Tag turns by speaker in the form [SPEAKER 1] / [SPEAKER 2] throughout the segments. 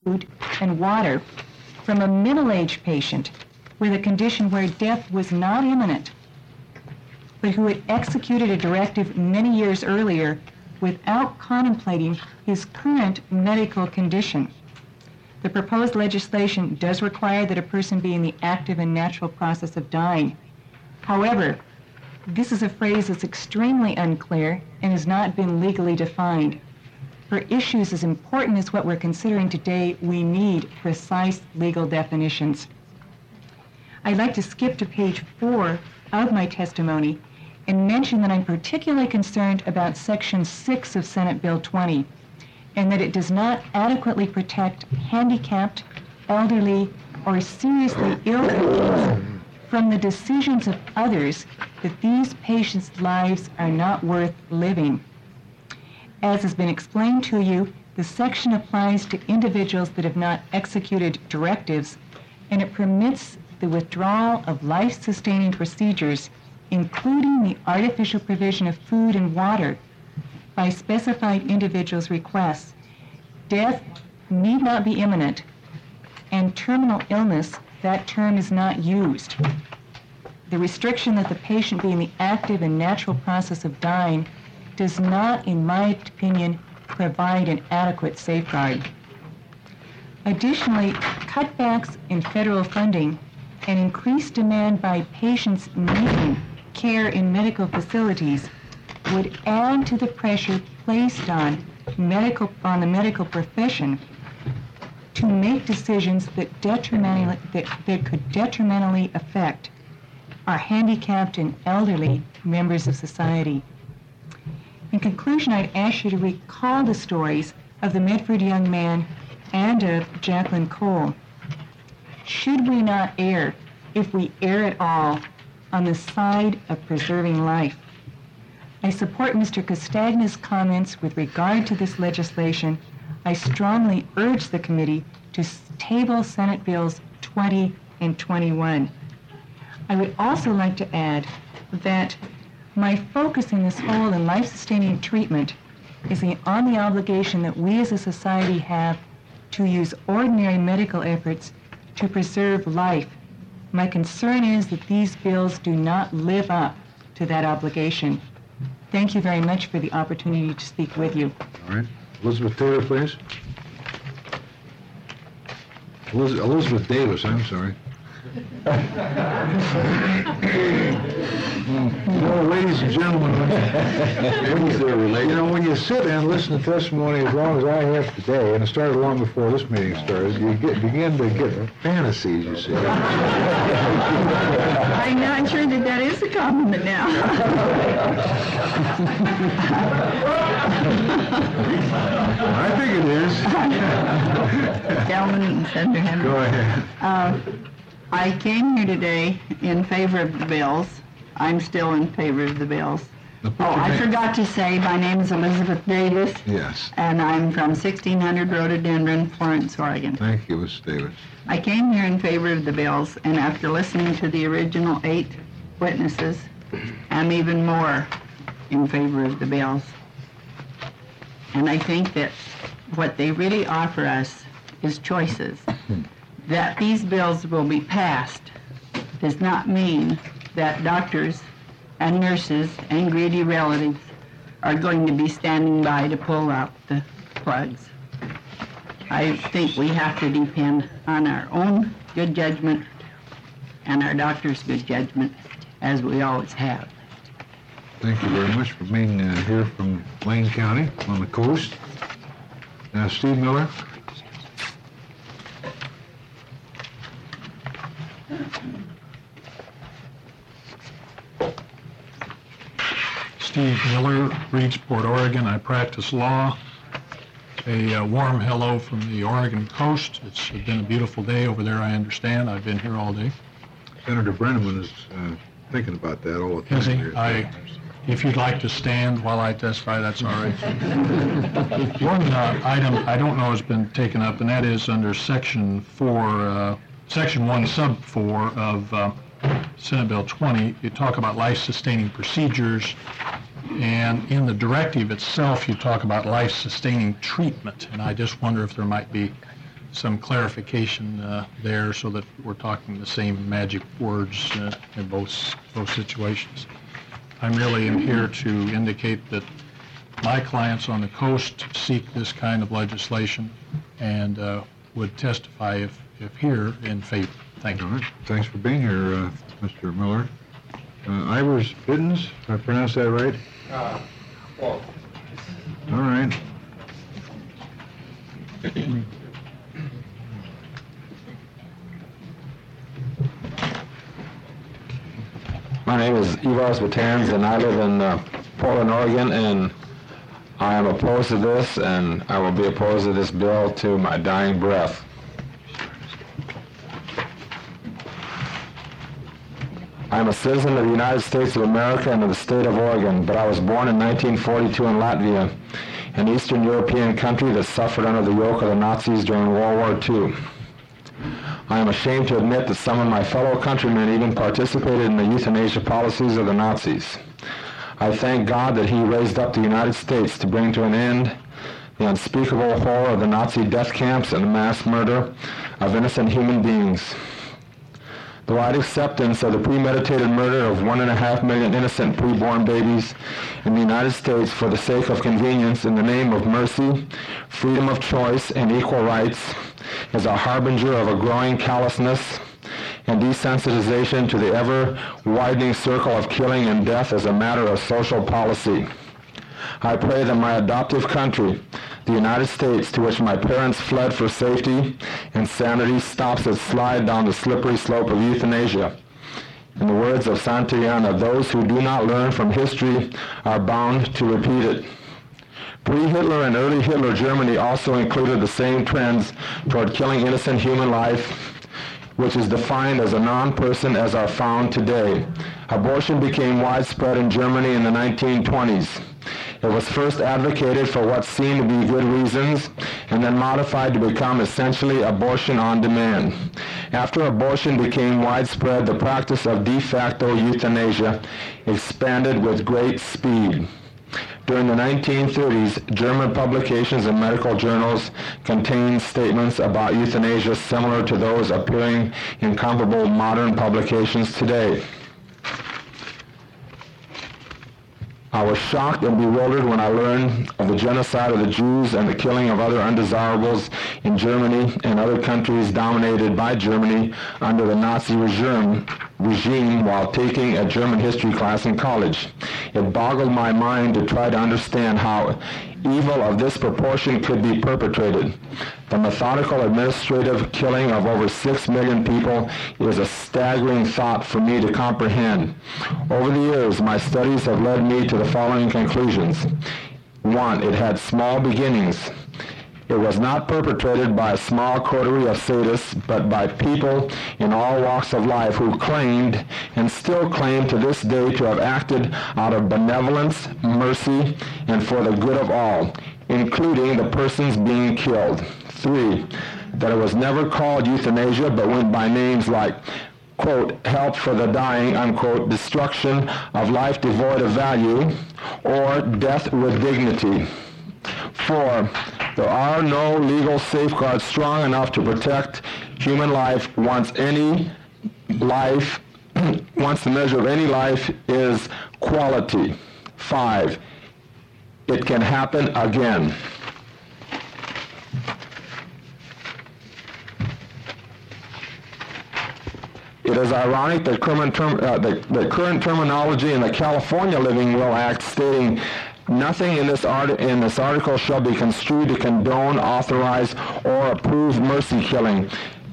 [SPEAKER 1] food and water from a middle-aged patient with a condition where death was not imminent, but who had executed a directive many years earlier without contemplating his current medical condition. The proposed legislation does require that a person be in the active and natural process of dying. However, this is a phrase that's extremely unclear and has not been legally defined. For issues as important as what we're considering today, we need precise legal definitions. I'd like to skip to page 4 of my testimony and mention that I'm particularly concerned about Section 6 of Senate Bill 20, and that it does not adequately protect handicapped, elderly, or seriously ill patients from the decisions of others that these patients' lives are not worth living. As has been explained to you, the section applies to individuals that have not executed directives, and it permits the withdrawal of life-sustaining procedures, including the artificial provision of food and water, by specified individuals' requests. Death need not be imminent, and terminal illness, that term is not used. The restriction that the patient be in the active and natural process of dying does not, in my opinion, provide an adequate safeguard. Additionally, cutbacks in federal funding and increased demand by patients needing care in medical facilities would add to the pressure placed on the medical profession to make decisions that could detrimentally affect our handicapped and elderly members of society. In conclusion, I'd ask you to recall the stories of the Medford young man and of Jacqueline Cole. Should we not err, if we err at all, on the side of preserving life? I support Mr. Castagna's comments with regard to this legislation. I strongly urge the committee to table Senate Bills 20 and 21. I would also like to add that my focus in this whole and life-sustaining treatment is on the obligation that we as a society have to use ordinary medical efforts to preserve life. My concern is that these bills do not live up to that obligation. Thank you very much for the opportunity to speak with you.
[SPEAKER 2] All right. Elizabeth Taylor, please. Elizabeth Davis, I'm sorry. Ladies and gentlemen, when you sit and listen to testimony as long as I have today, and it started long before this meeting started, you begin to get fantasies, you see.
[SPEAKER 3] I'm not sure that is a compliment now.
[SPEAKER 2] I think it is.
[SPEAKER 3] Gentlemen, Senator Henry.
[SPEAKER 2] Go ahead.
[SPEAKER 3] I came here today in favor of the bills. I'm still in favor of the bills. I forgot to say, my name is Elizabeth Davis.
[SPEAKER 2] Yes.
[SPEAKER 3] And I'm from 1600 Rhododendron, Florence, Oregon.
[SPEAKER 2] Thank you, Ms. Davis.
[SPEAKER 3] I came here in favor of the bills, and after listening to the original 8 witnesses, I'm even more in favor of the bills. And I think that what they really offer us is choices. That these bills will be passed does not mean that doctors and nurses and greedy relatives are going to be standing by to pull out the plugs. I think we have to depend on our own good judgment and our doctor's good judgment, as we always have.
[SPEAKER 2] Thank you very much for being here from Lane County on the coast. Steve Miller.
[SPEAKER 4] Steve Miller, Reedsport, Oregon. I practice law. A warm hello from the Oregon coast. It's been a beautiful day over there, I understand. I've been here all day.
[SPEAKER 2] Senator Brenneman is thinking about that all the time.
[SPEAKER 4] Is he? If you'd like to stand while I testify, that's all right. One item I don't know has been taken up, and that is under Section 4, Section 1, Sub 4 of Senate Bill 20. You talk about life-sustaining procedures, and in the directive itself, you talk about life-sustaining treatment, and I just wonder if there might be some clarification there so that we're talking the same magic words in both situations. I'm really here to indicate that my clients on the coast seek this kind of legislation and would testify if here in favor. Thank you.
[SPEAKER 2] All right. Thanks for being here, Mr. Miller. Ivers Biddens, did I pronounce that right?
[SPEAKER 5] Well,
[SPEAKER 2] All right.
[SPEAKER 5] my name is Ivars Batanz, and I live in Portland, Oregon, and I am opposed to this, and I will be opposed to this bill to my dying breath. I am a citizen of the United States of America and of the state of Oregon, but I was born in 1942 in Latvia, an Eastern European country that suffered under the yoke of the Nazis during World War II. I am ashamed to admit that some of my fellow countrymen even participated in the euthanasia policies of the Nazis. I thank God that He raised up the United States to bring to an end the unspeakable horror of the Nazi death camps and the mass murder of innocent human beings. The wide acceptance of the premeditated murder of 1.5 million innocent preborn babies in the United States for the sake of convenience in the name of mercy, freedom of choice, and equal rights is a harbinger of a growing callousness and desensitization to the ever-widening circle of killing and death as a matter of social policy. I pray that my adoptive country, the United States, to which my parents fled for safety and sanity, stops its slide down the slippery slope of euthanasia. In the words of Santayana, those who do not learn from history are bound to repeat it. Pre-Hitler and early Hitler Germany also included the same trends toward killing innocent human life, which is defined as a non-person as are found today. Abortion became widespread in Germany in the 1920s. It was first advocated for what seemed to be good reasons, and then modified to become essentially abortion on demand. After abortion became widespread, the practice of de facto euthanasia expanded with great speed. During the 1930s, German publications and medical journals contained statements about euthanasia similar to those appearing in comparable modern publications today. I was shocked and bewildered when I learned of the genocide of the Jews and the killing of other undesirables in Germany and other countries dominated by Germany under the Nazi regime while taking a German history class in college. It boggled my mind to try to understand how evil of this proportion could be perpetrated. The methodical administrative killing of over 6 million people is a staggering thought for me to comprehend. Over the years, my studies have led me to the following conclusions. 1, it had small beginnings. It was not perpetrated by a small coterie of sadists, but by people in all walks of life who claimed, and still claim to this day, to have acted out of benevolence, mercy, and for the good of all, including the persons being killed. 3, that it was never called euthanasia, but went by names like, quote, help for the dying, unquote, destruction of life devoid of value, or death with dignity. 4, there are no legal safeguards strong enough to protect human life once the measure of any life is quality. 5, it can happen again. It is ironic that the current terminology in the California Living Will Act stating nothing in this article shall be construed to condone, authorize, or approve mercy killing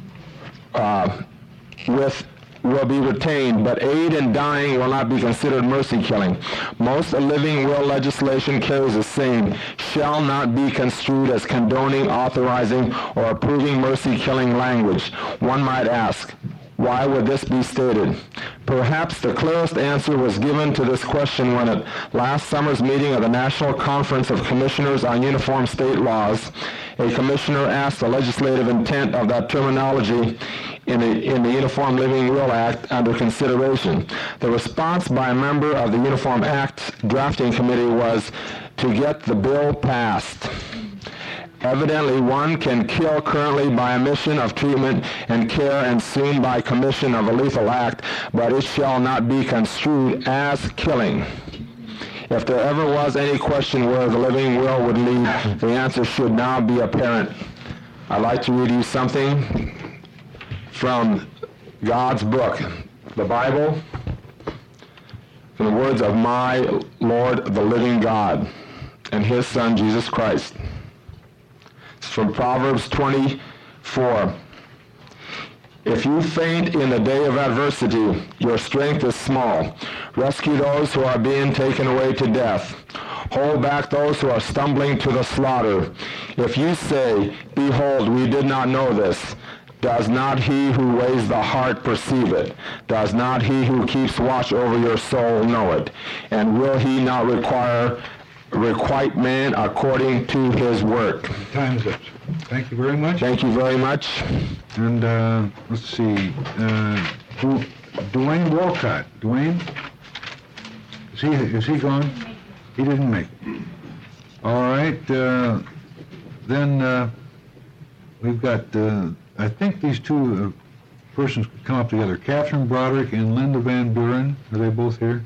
[SPEAKER 5] will be retained, but aid in dying will not be considered mercy killing. Most living will legislation carries the same, shall not be construed as condoning, authorizing, or approving mercy killing language. One might ask, why would this be stated? Perhaps the clearest answer was given to this question when at last summer's meeting of the National Conference of Commissioners on Uniform State Laws, a commissioner asked the legislative intent of that terminology in the Uniform Living Will Act under consideration. The response by a member of the Uniform Act drafting committee was to get the bill passed. Evidently, one can kill currently by omission of treatment and care and soon by commission of a lethal act, but it shall not be construed as killing. If there ever was any question where the living will would lead, the answer should now be apparent. I'd like to read you something from God's book, the Bible, in the words of my Lord, the living God, and his Son, Jesus Christ. It's from Proverbs 24. If you faint in the day of adversity, your strength is small. Rescue those who are being taken away to death. Hold back those who are stumbling to the slaughter. If you say, behold, we did not know this, does not he who weighs the heart perceive it? Does not he who keeps watch over your soul know it? And will he not requite man according to his work?
[SPEAKER 2] Time's up. Thank you very much.
[SPEAKER 5] Thank you very much.
[SPEAKER 2] And let's see, Dwayne Walcott. Dwayne? Is he gone? He didn't make it. All right, then we've got, I think these two persons could come up together. Catherine Broderick and Linda Van Buren. Are they both here?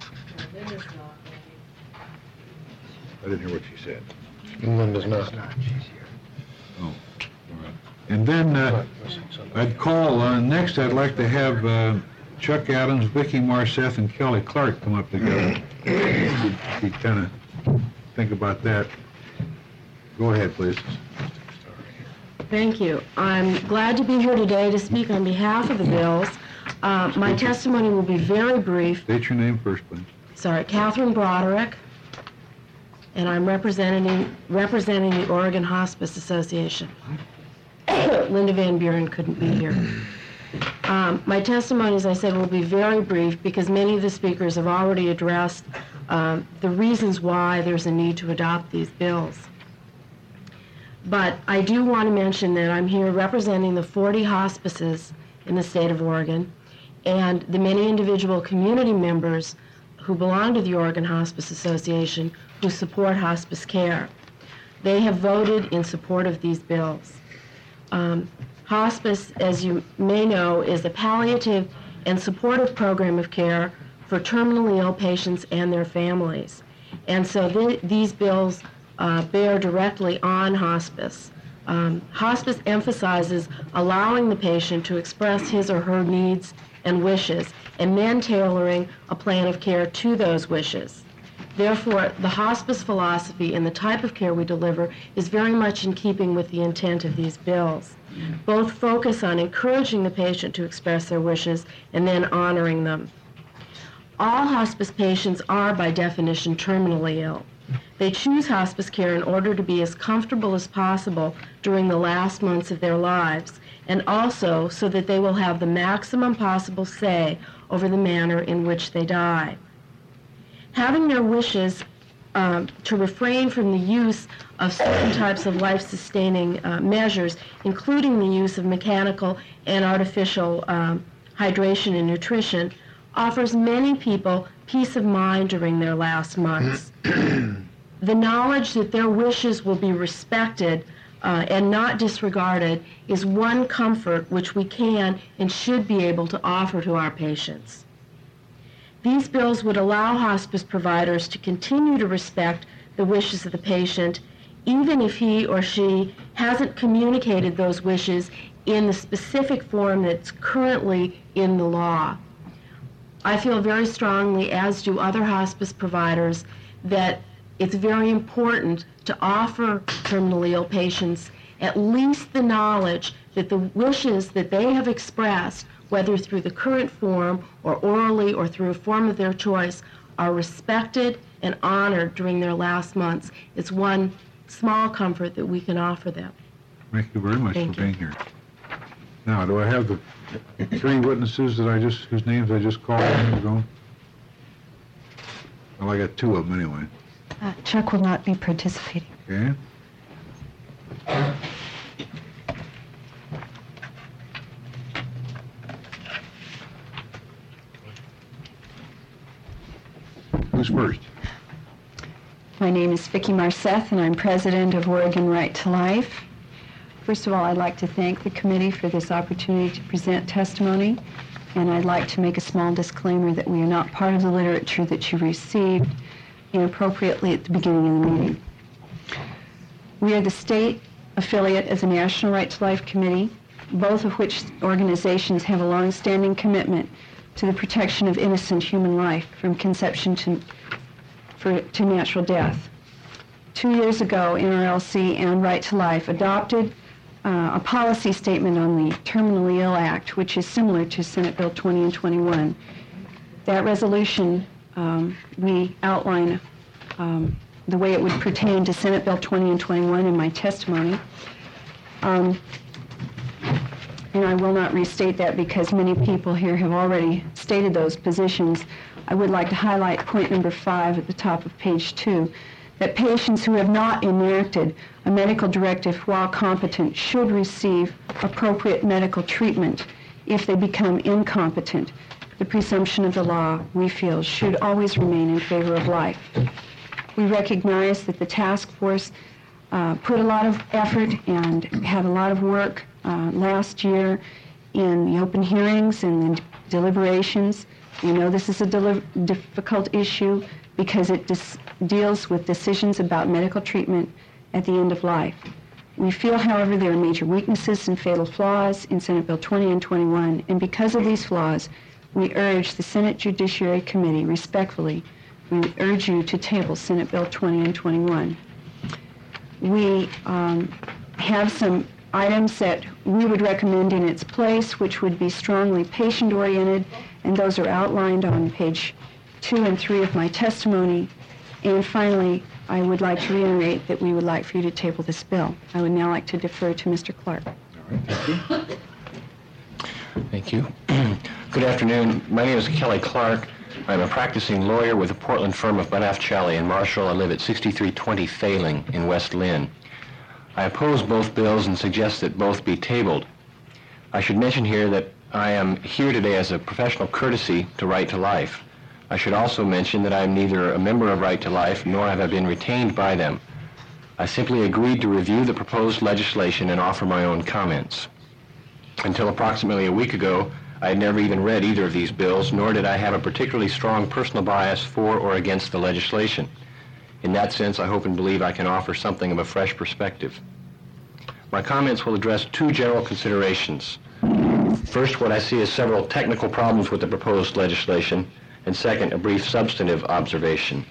[SPEAKER 2] I didn't hear what she said.
[SPEAKER 6] Linda's not.
[SPEAKER 2] Oh, all right. And then I'd call, next I'd like to have Chuck Adams, Vicki Marseth, and Kelly Clark come up together. You kind of think about that. Go ahead, please.
[SPEAKER 7] Thank you. I'm glad to be here today to speak on behalf of the bills. My testimony will be very brief.
[SPEAKER 2] State your name first, please.
[SPEAKER 7] Sorry, Catherine Broderick, and I'm representing the Oregon Hospice Association. Linda Van Buren couldn't be here. My testimony, as I said, will be very brief because many of the speakers have already addressed the reasons why there's a need to adopt these bills. But I do want to mention that I'm here representing the 40 hospices in the state of Oregon and the many individual community members who belong to the Oregon Hospice Association who support hospice care. They have voted in support of these bills. Hospice, as you may know, is a palliative and supportive program of care for terminally ill patients and their families. And so these bills bear directly on hospice. Hospice emphasizes allowing the patient to express his or her needs and wishes, and then tailoring a plan of care to those wishes. Therefore, the hospice philosophy and the type of care we deliver is very much in keeping with the intent of these bills. Both focus on encouraging the patient to express their wishes and then honoring them. All hospice patients are, by definition, terminally ill. They choose hospice care in order to be as comfortable as possible during the last months of their lives, and also so that they will have the maximum possible say over the manner in which they die. Having their wishes to refrain from the use of certain types of life-sustaining measures, including the use of mechanical and artificial hydration and nutrition, offers many people peace of mind during their last months. The knowledge that their wishes will be respected and not disregarded is one comfort which we can and should be able to offer to our patients. These bills would allow hospice providers to continue to respect the wishes of the patient, even if he or she hasn't communicated those wishes in the specific form that's currently in the law. I feel very strongly, as do other hospice providers, that it's very important to offer terminally ill patients at least the knowledge that the wishes that they have expressed, whether through the current form or orally or through a form of their choice, are respected and honored during their last months. It's one small comfort that we can offer them.
[SPEAKER 2] Thank you very much
[SPEAKER 7] Thank
[SPEAKER 2] for
[SPEAKER 7] you.
[SPEAKER 2] being here. Now, do I have the three witnesses whose names I just called a minute ago? Well, I got two of them anyway.
[SPEAKER 1] Chuck will not be participating.
[SPEAKER 2] Okay? Who's first?
[SPEAKER 6] My name is Vicki Marseth, and I'm president of Oregon Right to Life. First of all, I'd like to thank the committee for this opportunity to present testimony, and I'd like to make a small disclaimer that we are not part of the literature that you received inappropriately at the beginning of the meeting. We are the state affiliate of the National Right to Life Committee, both of which organizations have a long-standing commitment to the protection of innocent human life from conception to natural death. 2 years ago, NRLC and Right to Life adopted a policy statement on the Terminally Ill Act, which is similar to Senate Bill 20 and 21. That resolution, we outline the way it would pertain to Senate Bill 20 and 21 in my testimony. And I will not restate that because many people here have already stated those positions. I would like to highlight point number 5 at the top of page 2, that patients who have not enacted a medical directive while competent should receive appropriate medical treatment if they become incompetent. The presumption of the law, we feel, should always remain in favor of life. We recognize that the task force put a lot of effort and had a lot of work last year in the open hearings and the deliberations. We know this is a difficult issue because it deals with decisions about medical treatment at the end of life. We feel, however, there are major weaknesses and fatal flaws in Senate Bill 20 and 21, and because of these flaws, we urge the Senate Judiciary Committee, respectfully, we urge you to table Senate Bill 20 and 21. We have some items that we would recommend in its place, which would be strongly patient-oriented, and those are outlined on page 2 and 3 of my testimony. And finally, I would like to reiterate that we would like for you to table this bill. I would now like to defer to Mr. Clark.
[SPEAKER 8] Thank you. Good afternoon. My name is Kelly Clark. I'm a practicing lawyer with the Portland firm of Banafcelli in Marshall. I live at 6320 Failing in West Lynn. I oppose both bills and suggest that both be tabled. I should mention here that I am here today as a professional courtesy to Right to Life. I should also mention that I am neither a member of Right to Life nor have I been retained by them. I simply agreed to review the proposed legislation and offer my own comments. Until approximately a week ago, I had never even read either of these bills, nor did I have a particularly strong personal bias for or against the legislation. In that sense, I hope and believe I can offer something of a fresh perspective. My comments will address two general considerations. First, what I see as several technical problems with the proposed legislation, and second, a brief substantive observation.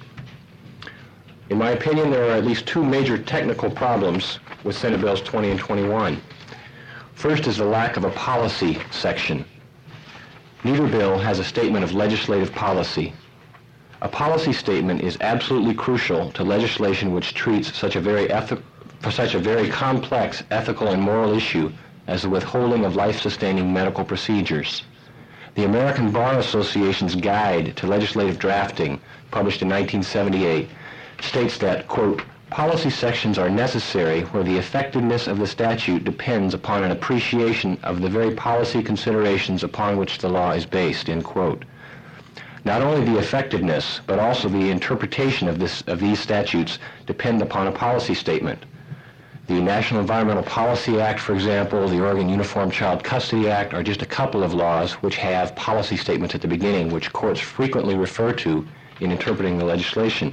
[SPEAKER 8] In my opinion, there are at least two major technical problems with Senate Bills 20 and 21. First is the lack of a policy section. Neither bill has a statement of legislative policy. A policy statement is absolutely crucial to legislation which treats such a very complex ethical and moral issue as the withholding of life-sustaining medical procedures. The American Bar Association's Guide to Legislative Drafting, published in 1978, states that, quote, policy sections are necessary where the effectiveness of the statute depends upon an appreciation of the very policy considerations upon which the law is based, end quote. Not only the effectiveness, but also the interpretation of these statutes depend upon a policy statement. The National Environmental Policy Act, for example, the Oregon Uniform Child Custody Act are just a couple of laws which have policy statements at the beginning, which courts frequently refer to in interpreting the legislation.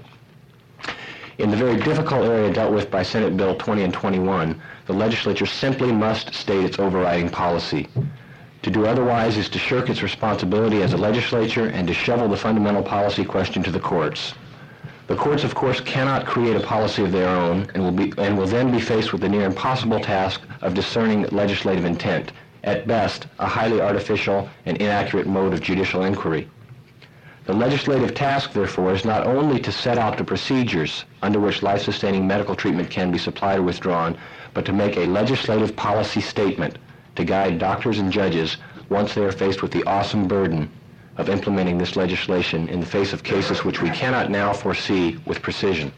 [SPEAKER 8] In the very difficult area dealt with by Senate Bill 20 and 21, the legislature simply must state its overriding policy. To do otherwise is to shirk its responsibility as a legislature and to shovel the fundamental policy question to the courts. The courts, of course, cannot create a policy of their own and will then be faced with the near impossible task of discerning legislative intent, at best, a highly artificial and inaccurate mode of judicial inquiry. The legislative task, therefore, is not only to set out the procedures under which life-sustaining medical treatment can be supplied or withdrawn, but to make a legislative policy statement to guide doctors and judges once they are faced with the awesome burden of implementing this legislation in the face of cases which we cannot now foresee with precision.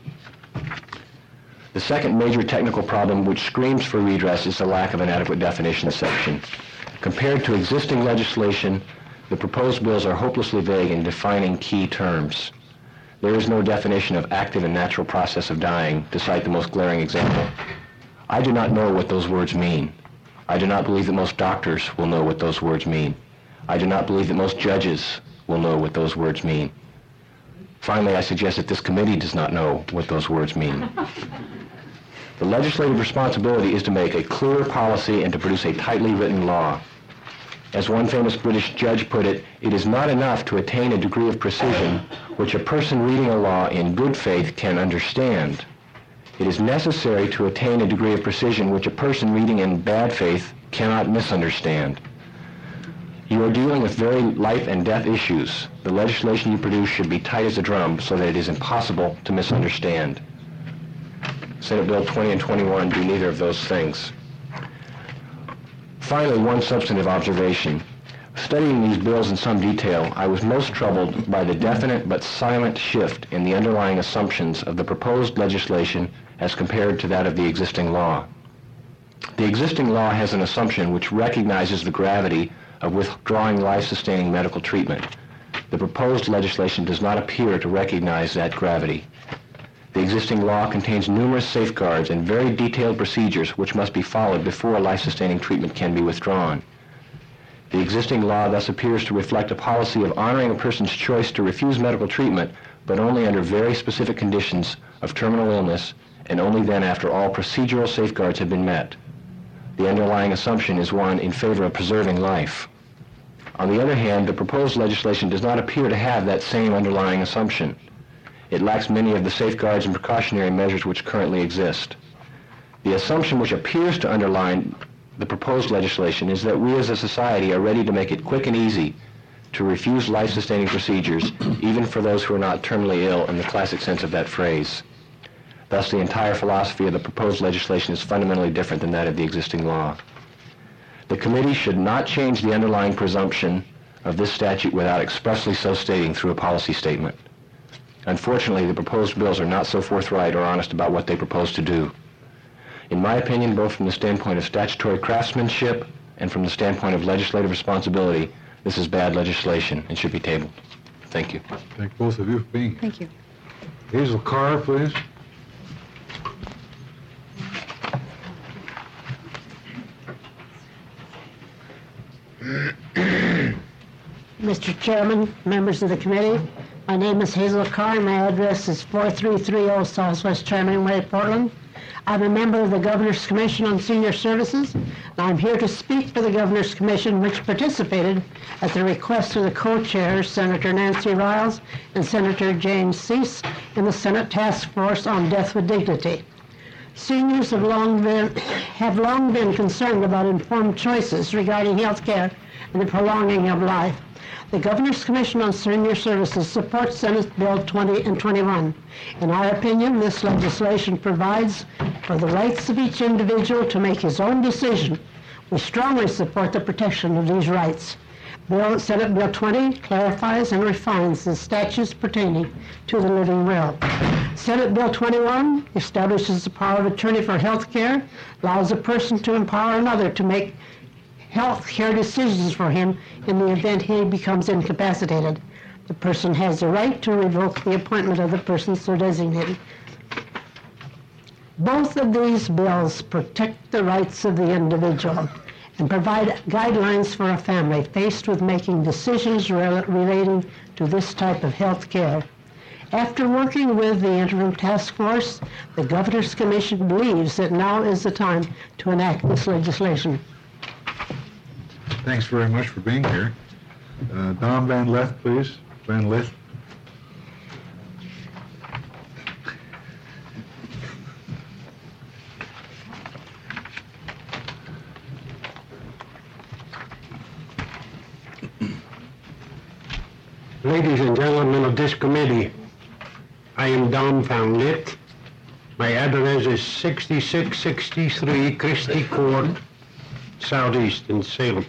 [SPEAKER 8] The second major technical problem which screams for redress is the lack of an adequate definition section. Compared to existing legislation, the proposed bills are hopelessly vague in defining key terms. There is no definition of active and natural process of dying, to cite the most glaring example. I do not know what those words mean. I do not believe that most doctors will know what those words mean. I do not believe that most judges will know what those words mean. Finally, I suggest that this committee does not know what those words mean. The legislative responsibility is to make a clear policy and to produce a tightly written law. As one famous British judge put it, it is not enough to attain a degree of precision which a person reading a law in good faith can understand. It is necessary to attain a degree of precision which a person reading in bad faith cannot misunderstand. You are dealing with very life and death issues. The legislation you produce should be tight as a drum so that it is impossible to misunderstand. Senate Bill 20 and 21 do neither of those things. Finally, one substantive observation. Studying these bills in some detail, I was most troubled by the definite but silent shift in the underlying assumptions of the proposed legislation as compared to that of the existing law. The existing law has an assumption which recognizes the gravity of withdrawing life-sustaining medical treatment. The proposed legislation does not appear to recognize that gravity. The existing law contains numerous safeguards and very detailed procedures which must be followed before life-sustaining treatment can be withdrawn. The existing law thus appears to reflect a policy of honoring a person's choice to refuse medical treatment, but only under very specific conditions of terminal illness, and only then after all procedural safeguards have been met. The underlying assumption is one in favor of preserving life. On the other hand, the proposed legislation does not appear to have that same underlying assumption. It lacks many of the safeguards and precautionary measures which currently exist. The assumption which appears to underline the proposed legislation is that we as a society are ready to make it quick and easy to refuse life-sustaining procedures, even for those who are not terminally ill in the classic sense of that phrase. Thus, the entire philosophy of the proposed legislation is fundamentally different than that of the existing law. The committee should not change the underlying presumption of this statute without expressly so stating through a policy statement. Unfortunately, the proposed bills are not so forthright or honest about what they propose to do. In my opinion, both from the standpoint of statutory craftsmanship and from the standpoint of legislative responsibility, this is bad legislation and should be tabled. Thank you.
[SPEAKER 2] Thank both of you for being here.
[SPEAKER 6] Thank you.
[SPEAKER 2] Hazel Carr, please.
[SPEAKER 9] Mr. Chairman, members of the committee, my name is Hazel Carr. My address is 4330 Southwest Charming Way, Portland. I'm a member of the Governor's Commission on Senior Services, and I'm here to speak for the Governor's Commission, which participated at the request of the co-chairs, Senator Nancy Riles and Senator James Cease, in the Senate Task Force on Death with Dignity. Seniors have long been concerned about informed choices regarding health care and the prolonging of life. The Governor's Commission on Senior Services supports Senate Bill 20 and 21. In our opinion, this legislation provides for the rights of each individual to make his own decision. We strongly support the protection of these rights. Senate Bill 20 clarifies and refines the statutes pertaining to the living will. Senate Bill 21 establishes the power of attorney for health care, allows a person to empower another to make health care decisions for him in the event he becomes incapacitated. The person has the right to revoke the appointment of the person so designated. Both of these bills protect the rights of the individual and provide guidelines for a family faced with making decisions relating to this type of health care. After working with the Interim Task Force, the Governor's Commission believes that now is the time to enact this legislation.
[SPEAKER 2] Thanks very much for being here. Don Van Lith, please. Van Lith.
[SPEAKER 10] Ladies and gentlemen of this committee, I am Don Van Lith. My address is 6663 Christie Court, Southeast in Salem.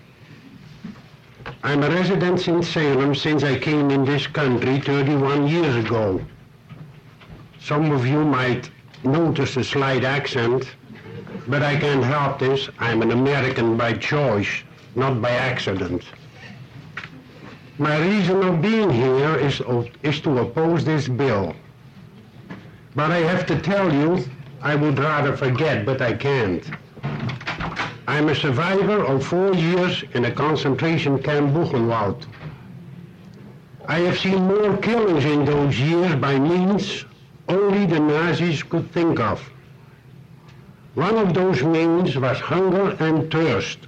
[SPEAKER 10] I'm a resident in Salem since I came in this country 31 years ago. Some of you might notice a slight accent, but I can't help this. I'm an American by choice, not by accident. My reason of being here is to oppose this bill. But I have to tell you, I would rather forget, but I can't. I'm a survivor of 4 years in a concentration camp Buchenwald. I have seen more killings in those years by means only the Nazis could think of. One of those means was hunger and thirst.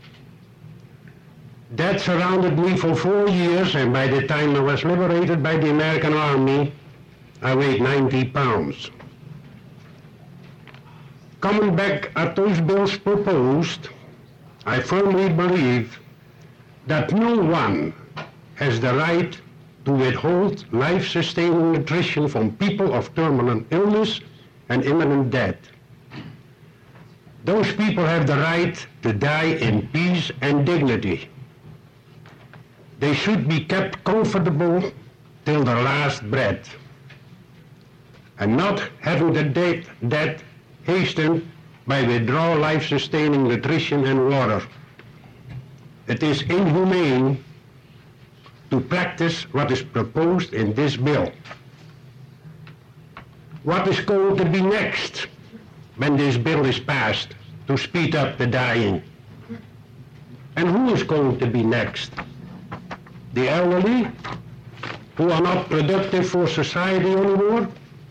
[SPEAKER 10] That surrounded me for 4 years, and by the time I was liberated by the American Army, I weighed 90 pounds. Coming back at those bills proposed, I firmly believe that no one has the right to withhold life-sustaining nutrition from people of terminal illness and imminent death. Those people have the right to die in peace and dignity. They should be kept comfortable till their last breath, and not having the death hastened by withdrawal life-sustaining nutrition and water. It is inhumane to practice what is proposed in this bill. What is going to be next when this bill is passed to speed up the dying? And who is going to be next? The elderly, who are not productive for society anymore?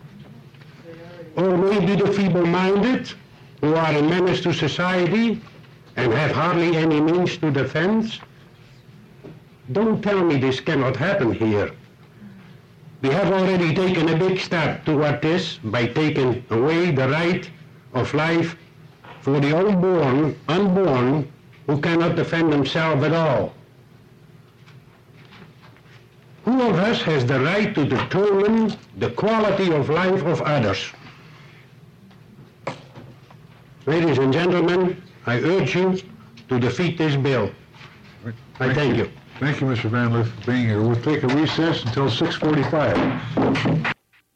[SPEAKER 10] Or maybe the feeble-minded, who are a menace to society and have hardly any means to defend? Don't tell me this cannot happen here. We have already taken a big step toward this by taking away the right of life for the unborn who cannot defend themselves at all. Who of us has the right to determine the quality of life of others? Ladies and gentlemen, I urge you to defeat this bill. I thank you.
[SPEAKER 2] Thank you, Mr. Van Lith, for being here. We'll take a recess until 6:45.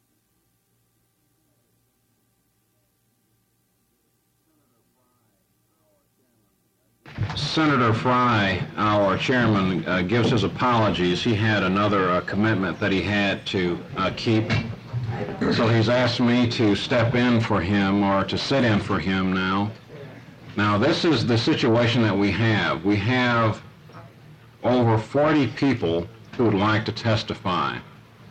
[SPEAKER 11] Senator Fry, our chairman, gives his apologies. He had another commitment that he had to keep. So he's asked me to step in for him, or to sit in for him now. Now, this is the situation that we have. We have over 40 people who would like to testify.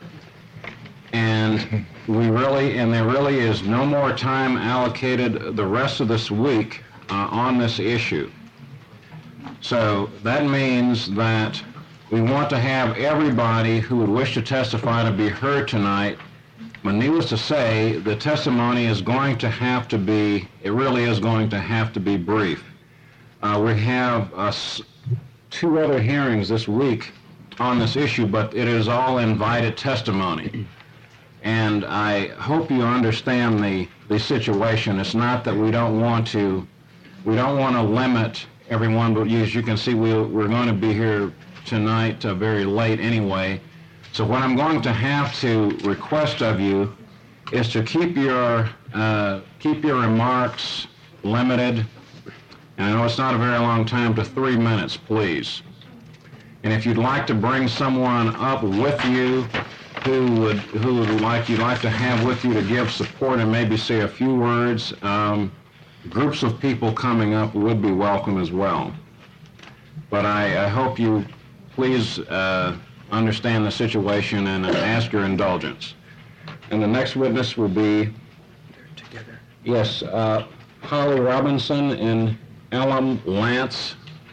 [SPEAKER 11] And there really is no more time allocated the rest of this week on this issue. So that means that we want to have everybody who would wish to testify to be heard tonight. But needless to say, the testimony is going to have to be, it really is going to have to be brief. We have 2 other hearings this week on this issue, but it is all invited testimony. And I hope you understand the situation. It's not that we don't want to limit everyone, but as you can see, we're going to be here tonight very late anyway. So what I'm going to have to request of you is to keep your remarks limited, and I know it's not a very long time, to 3 minutes, please. And if you'd like to bring someone up with you who you'd like to have with you to give support and maybe say a few words, groups of people coming up would be welcome as well. But I hope you please understand the situation and ask your indulgence. And the next witness will be, yes, Holly Robinson and Ellen Lance.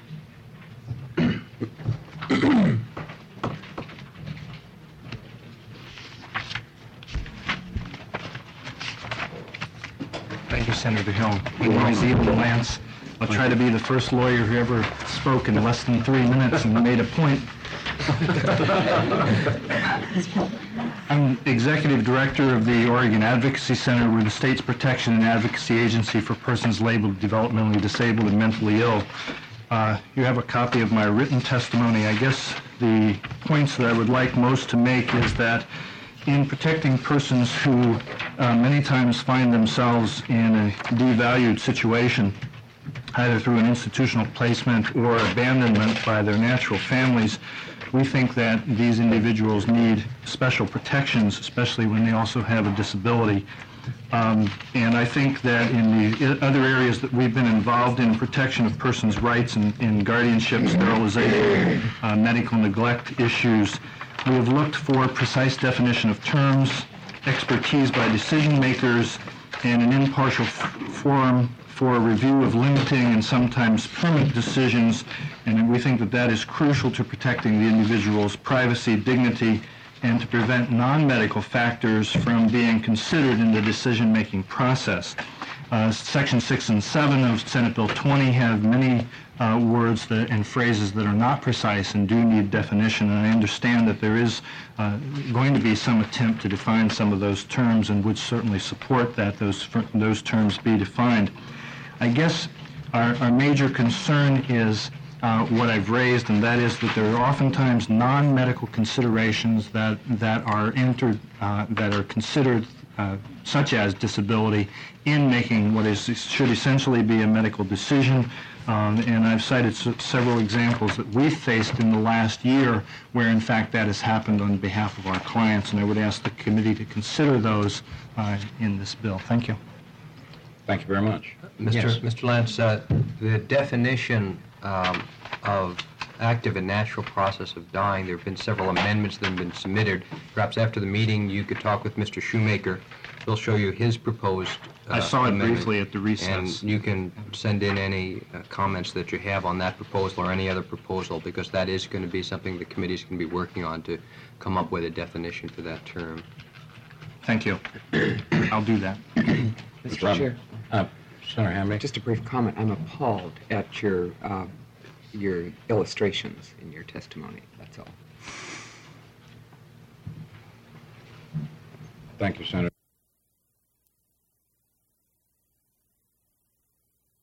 [SPEAKER 12] Thank you, Senator Hill. My name is Evan Lance. I'll try to be the first lawyer who ever spoke in less than 3 minutes and made a point. I'm Executive Director of the Oregon Advocacy Center. We're the state's protection and advocacy agency for persons labeled developmentally disabled and mentally ill. You have a copy of my written testimony. I guess the points that I would like most to make is that in protecting persons who many times find themselves in a devalued situation, either through an institutional placement or abandonment by their natural families,
[SPEAKER 4] we think that these individuals need special protections, especially when they also have a disability. And I think that in the other areas that we've been involved in, protection of persons' rights in guardianship, sterilization, medical neglect issues, we have looked for precise definition of terms, expertise by decision makers, and an impartial forum for a review of limiting and sometimes permanent decisions, and we think that that is crucial to protecting the individual's privacy, dignity, and to prevent non-medical factors from being considered in the decision-making process. Section 6 and 7 of Senate Bill 20 have many words and phrases that are not precise and do need definition, and I understand that there is going to be some attempt to define some of those terms and would certainly support that those terms be defined. I guess our major concern is what I've raised, and that is that there are oftentimes non-medical considerations that are considered, such as disability, in making what should essentially be a medical decision. And I've cited several examples that we've faced in the last year where, in fact, that has happened on behalf of our clients, and I would ask the committee to consider those in this bill. Thank you.
[SPEAKER 11] Thank you very much.
[SPEAKER 13] Mr. Lance, the definition of active and natural process of dying, there have been several amendments that have been submitted. Perhaps after the meeting, you could talk with Mr. Shoemaker. He'll show you his proposed
[SPEAKER 4] I saw it
[SPEAKER 13] amendment,
[SPEAKER 4] briefly at the recess.
[SPEAKER 13] and you can send in any comments that you have on that proposal or any other proposal, because that is going to be something the committee is going to be working on to come up with a definition for that term.
[SPEAKER 4] Thank you. I'll do that.
[SPEAKER 14] Mr. Chair,
[SPEAKER 11] Senator Hamby?
[SPEAKER 14] just a brief comment. I'm appalled at your illustrations in your testimony, that's all.
[SPEAKER 11] Thank you, Senator.